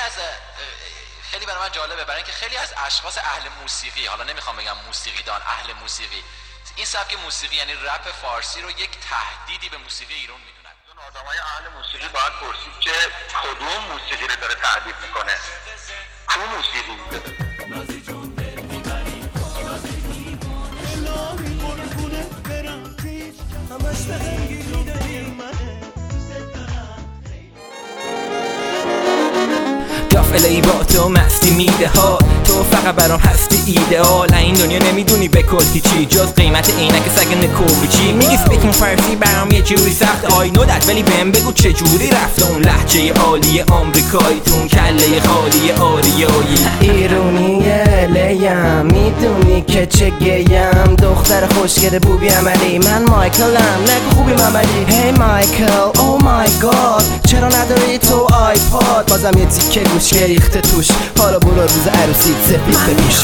خیلی برای من جالبه، برای اینکه خیلی از اشخاص اهل موسیقی، حالا نمیخوام بگم موسیقیدان، اهل موسیقی، این سبک موسیقی یعنی رپ فارسی رو یک تهدیدی به موسیقی ایران میدونن. اون آدمای اهل موسیقی باید پرسید که کدوم موسیقی رو داره تهدید میکنه، کدوم موسیقی؟ الهی با تو مستی میده ها، تو فقط برام هستی ایدئال. این دنیا نمیدونی به کل چی جز قیمت عینک سگ نکوبیچی. میگی سپیکینگ فارسی برام یه جوری سخت، آی نو دت، ولی بهم بگو چه جوری رفته اون لهجه عالی آمریکایی تون کله خالی آریایی. ایرونیه لیم میدونی که چه گیم، دختر خوشگل بوبی عملی، من مایکلم نگو خوبی مملی. هی مایکل او مای گاد، چرا نداری تو آیپاد؟ بازم یه تیکه گوش ریخته توش، حالا برو روز عروسی سفید بپیش.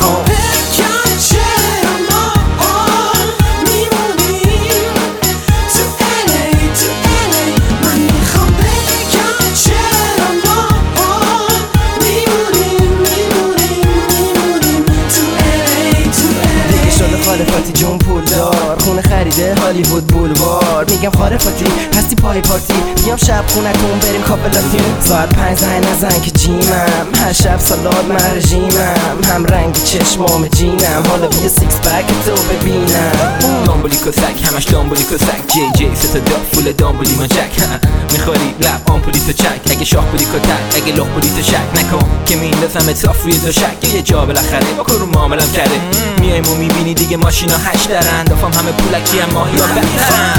خالفاتی جون پولدار، خونه خریده هالیوود بولوار. میگم خالفاتی هستی پای پارتی، بیام شب خونتون بریم کاپلاتی. ساعت 5 زنگ نزن که جیمم، هر شب سالاد من رژیمم، هم رنگ چشمام جینم، حالا بیا سیکس پک تو ببینم. دامبولیکو سگ همش دامبولیکو سگ، جی جی ستا دا فول دامبولی ما جک. میخوری لب آمپولی تو چک، اگه شاه بودی کتک، اگه لخ بودی تو شک نکن که میندازم اتاف روی تو شک. یه جا بالاخره با کرو معاملم کرده، میایم و میبینی دیگه ماشینا 8 درن، دافم همه پولکی هم ماهی ها بهترن.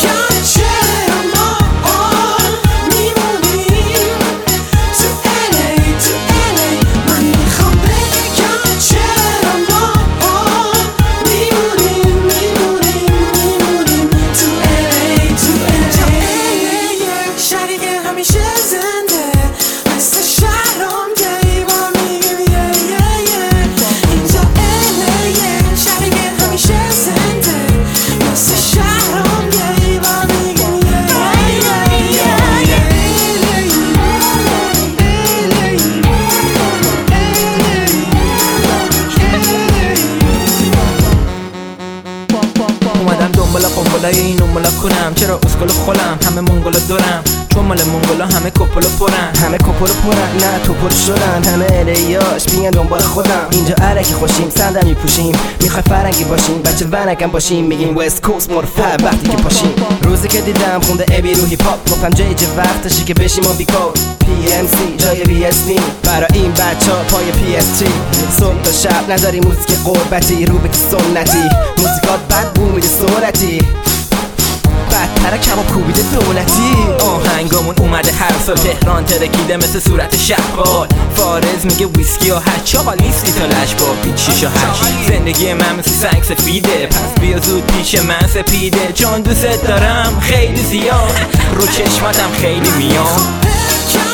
اومدم دنبال قنبلای این اونبالا کنم، چرا اسکل خولم همه منگولا دورم، چون مال منگولا همه کپلو پرن. همه کپلو پرن نه تو پر شدن، همه الیاش بیان دنبال خودم. اینجا علکی خوشیم صندل میپوشیم، میخوای فرنگی باشیم بچه ونکم باشیم، میگیم وست کوست مرفع وقتی که پاشیم. روزی که دیدم خونده ابی رو هیپ هاپ، گفتم جای وقتشی که بشیم و بیکار PMC جای BSD برای این بچه ها پای PS3. صبح تا شب نداری موزیک قربتی، رو به سنتی موزیکات بد بو میده سرعتی، بدتره کباب کوبیده دولتی. آهنگامون اومده هر سال تهران ترکیده مثل صورت شهبال. فارز میگه ویسکی و هچ، آقا لیستی تا لش با پیچ 6 و 8. زندگی من مثل سنگ سفیده، پس بیا زود پیش من سپیده، چون دوست دارم خیلی زیاد، رو چشماتم خیلی میام.